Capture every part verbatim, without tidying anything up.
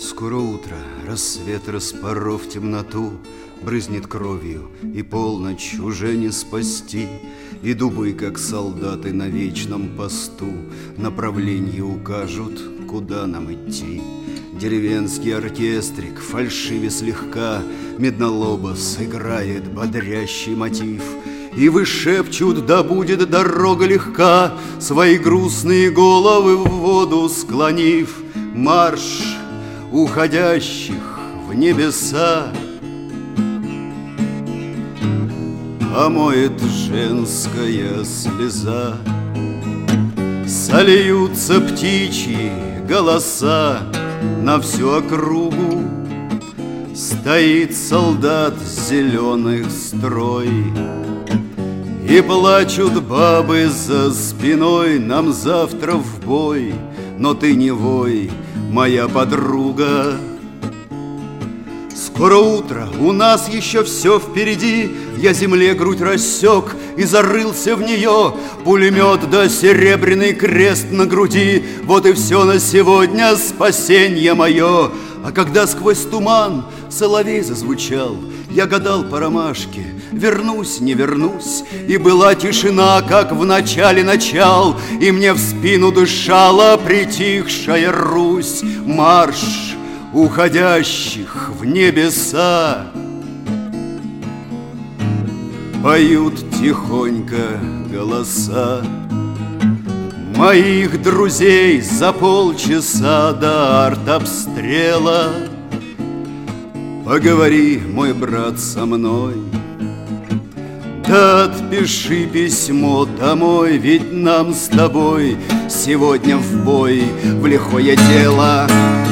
Скоро утро, рассвет, распоров темноту, брызнет кровью, и полночь уже не спасти. И дубы, как солдаты на вечном посту, направление укажут, куда нам идти. Деревенский оркестрик, фальшиве слегка, меднолоба сыграет бодрящий мотив. И вышепчут, да будет дорога легка, свои грустные головы в воду склонив. Марш уходящих в небеса омоет женская слеза. Сольются птичьи голоса на всю округу. Стоит солдат зеленых строй, и плачут бабы за спиной. Нам завтра в бой, но ты не вой, моя подруга. Скоро утро, у нас еще все впереди. Я земле грудь рассек и зарылся в нее. Пулемет да серебряный крест на груди. Вот и все на сегодня, спасенье мое. А когда сквозь туман соловей зазвучал, я гадал по ромашке, вернусь, не вернусь. И была тишина, как в начале начал, и мне в спину дышала притихшая Русь. Марш уходящих в небеса поют тихонько голоса моих друзей за полчаса до артобстрела. Поговори, мой брат, со мной, да отпиши письмо домой, ведь нам с тобой сегодня в бой, в лихое дело.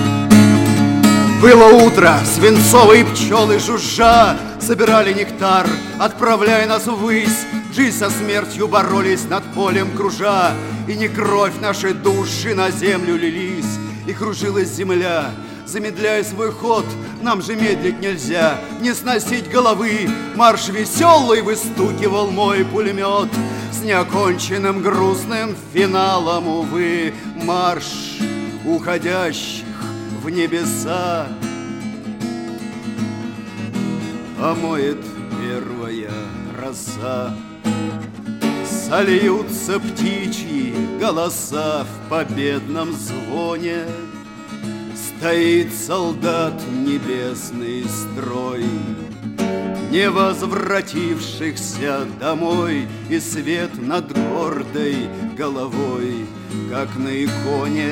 Было утро, свинцовые пчелы жужжа собирали нектар, отправляя нас ввысь. Жизнь со смертью боролись над полем кружа, и не кровь наши души на землю лились. И кружилась земля, замедляя свой ход. Нам же медлить нельзя, не сносить головы. Марш веселый выстукивал мой пулемет с неоконченным грустным финалом, увы. Марш уходящих в небеса омоет первая роса. Сольются птичьи голоса в победном звоне. Стоит солдат небесный строй, не возвратившихся домой, и свет над гордой головой, как на иконе.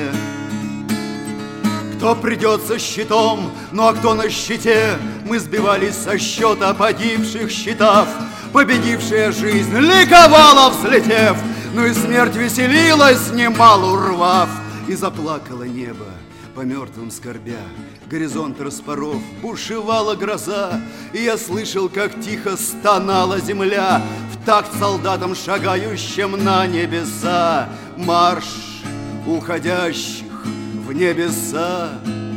Кто придет со щитом, ну а кто на щите? Мы сбивались со счета погибших щитов. Победившая жизнь ликовала, взлетев, ну и смерть веселилась, немало урвав. И заплакало небо по мертвым скорбя, горизонт распоров, бушевала гроза. И я слышал, как тихо стонала земля в такт солдатам, шагающим на небеса. Марш уходящих в небеса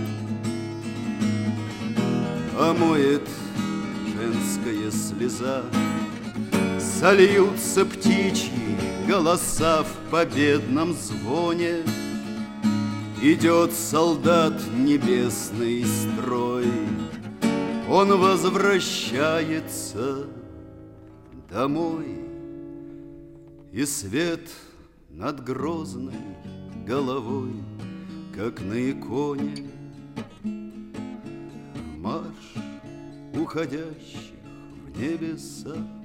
омоет женская слеза. Сольются птичьи голоса в победном звоне. Идет солдат небесный строй, он возвращается домой. И свет над грозной головой, как на иконе. Марш уходящих в небеса.